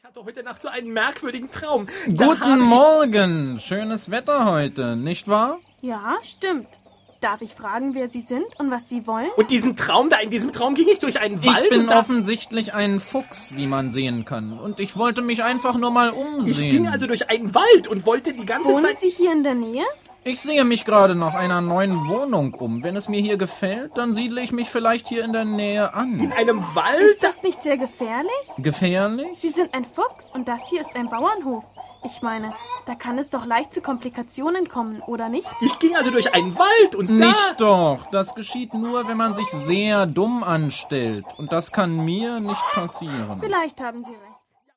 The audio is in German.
hatte heute Nacht so einen merkwürdigen Traum. Guten Morgen, schönes Wetter heute, nicht wahr? Ja, stimmt. Darf ich fragen, wer Sie sind und was Sie wollen? Und in diesem Traum ging ich durch einen Wald. Ich bin offensichtlich ein Fuchs, wie man sehen kann. Und ich wollte mich einfach nur mal umsehen. Ich ging also durch einen Wald und wollte die ganze Wohnen Zeit... Sie hier in der Nähe? Ich sehe mich gerade nach einer neuen Wohnung um. Wenn es mir hier gefällt, dann siedle ich mich vielleicht hier in der Nähe an. In einem Wald? Ist das nicht sehr gefährlich? Gefährlich? Sie sind ein Fuchs und das hier ist ein Bauernhof. Ich meine, da kann es doch leicht zu Komplikationen kommen, oder nicht? Ich ging also durch einen Wald und Nicht doch. Das geschieht nur, wenn man sich sehr dumm anstellt. Und das kann mir nicht passieren. Vielleicht haben Sie recht.